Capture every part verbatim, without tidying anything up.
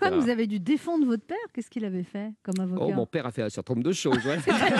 quand même, vous avez dû défendre votre père. Qu'est-ce qu'il avait fait comme avocat? Oh, mon père a fait un certain nombre de choses. Ouais.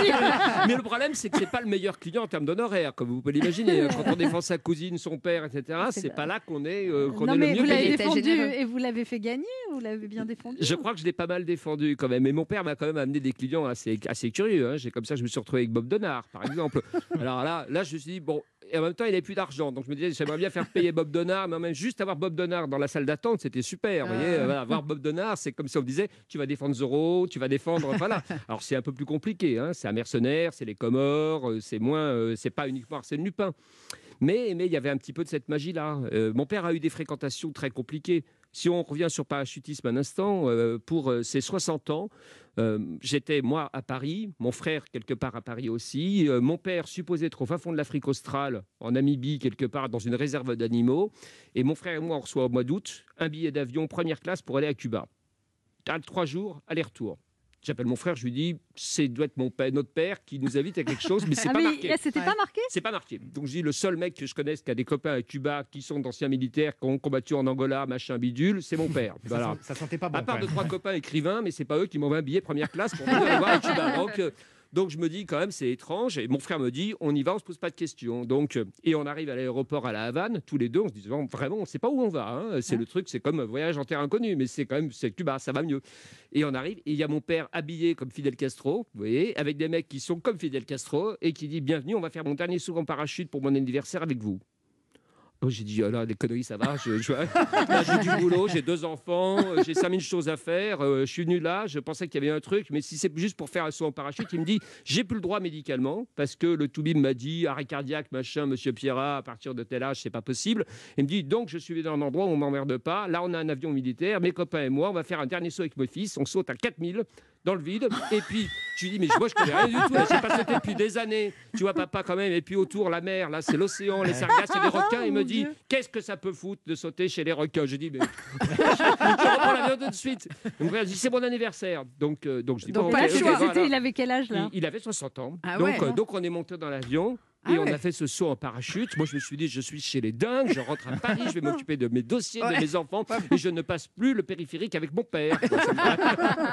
Mais le problème, c'est que c'est pas le meilleur client en termes d'honoraires, comme vous pouvez l'imaginer. Quand on défend sa cousine, son père, et cetera, c'est, c'est pas là qu'on est, euh, qu'on non, est mais le mieux vous l'avez payé. défendu et vous l'avez fait gagner. Vous l'avez bien défendu. Je crois que je l'ai pas mal défendu quand même. Mais mon père m'a quand même amené des clients assez, assez curieux. Hein. J'ai comme ça, je me suis retrouvé avec Bob Denard, par exemple. Alors là, là, je me suis dit bon. Et en même temps, il n'avait plus d'argent. Donc je me disais, j'aimerais bien faire payer Bob Denard, mais même juste avoir Bob Denard dans la salle d'attente, c'était super. Vous voyez, voilà, avoir Bob Denard, c'est comme si on me disait, tu vas défendre Zorro, tu vas défendre. Voilà. Alors c'est un peu plus compliqué. Hein. C'est un mercenaire, c'est les Comores, c'est moins, euh, c'est pas uniquement Arsène Lupin. Mais mais il y avait un petit peu de cette magie-là. Euh, mon père a eu des fréquentations très compliquées. Si on revient sur parachutisme un instant, euh, pour euh, ses soixante ans, euh, j'étais, moi, à Paris, mon frère, quelque part à Paris aussi, euh, mon père, supposé être au fin fond de l'Afrique australe, en Namibie, quelque part, dans une réserve d'animaux, et mon frère et moi, on reçoit au mois d'août un billet d'avion première classe pour aller à Cuba. Trois jours, aller-retour. J'appelle mon frère, je lui dis, c'est doit être mon père, notre père qui nous invite à quelque chose, mais c'est ah pas oui, marqué. C'était ouais. pas marqué C'est pas marqué. Donc je dis, le seul mec que je connaisse qui a des copains à Cuba, qui sont d'anciens militaires, qui ont combattu en Angola, machin bidule, c'est mon père. Voilà. Ça, ça sentait pas bon. À part deux, trois copains écrivains, mais c'est pas eux qui m'envoient un billet première classe pour venir aller voir à Cuba. Donc, euh, donc je me dis quand même, c'est étrange. Et mon frère me dit, on y va, on se pose pas de questions. Donc, euh, et on arrive à l'aéroport à La Havane, tous les deux, on se dit, vraiment, on sait pas où on va. Hein. C'est ouais. le truc, c'est comme un voyage en terre inconnue, mais c'est quand même, c'est Cuba, ça va mieux. Et on arrive, et il y a mon père habillé comme Fidel Castro, vous voyez, avec des mecs qui sont comme Fidel Castro, et qui dit, bienvenue, on va faire mon dernier saut en parachute pour mon anniversaire avec vous. Oh, j'ai dit, oh là, les conneries, ça va. Je, je, là, j'ai du boulot, j'ai deux enfants, j'ai cinq mille choses à faire. Euh, je suis venu là, je pensais qu'il y avait un truc, mais si c'est juste pour faire un saut en parachute, il me dit, j'ai plus le droit médicalement, parce que le toubib m'a dit, arrêt cardiaque, machin, monsieur Pierrat, à partir de tel âge, c'est pas possible. Il me dit, donc, je suis dans un endroit où on m'emmerde pas. Là, on a un avion militaire, mes copains et moi, on va faire un dernier saut avec mon fils. On saute à quatre mille dans le vide. Et puis, je lui dis, mais moi, je connais rien du tout. J'ai pas sauté depuis des années. Tu vois, papa, quand même. Et puis, autour, la mer, là, c'est l'océan, les sargasses et les requins. Il me dit, qu'est-ce que ça peut foutre de sauter chez les requins? Je dis, mais je reprends l'avion tout de suite. Donc, il dit, c'est mon anniversaire. Donc, euh, donc je dis, donc bon, pas okay, le choix. okay, voilà. Il avait quel âge, là? il, il avait soixante ans. Ah donc, ouais, euh, donc, on est monté dans l'avion. Et ah on ouais. a fait ce saut en parachute. Moi, je me suis dit, je suis chez les dingues, je rentre à Paris, je vais m'occuper de mes dossiers, ouais. de mes enfants, et je ne passe plus le périphérique avec mon père.